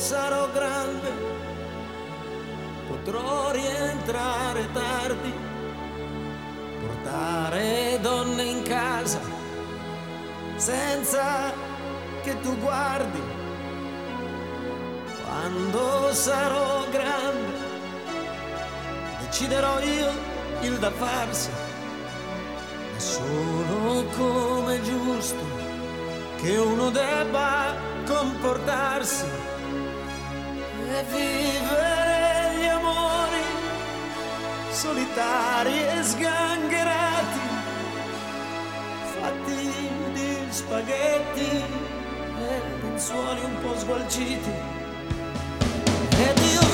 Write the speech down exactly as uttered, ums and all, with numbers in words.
sarò grande potrò rientrare tardi, portare donne in casa senza che tu guardi. Quando sarò grande deciderò io il da farsi, è solo come giusto che uno debba comportarsi e vivere gli amori solitari e sgangherati, fatti di spaghetti e pensuoli un po' sgualciti. Ed io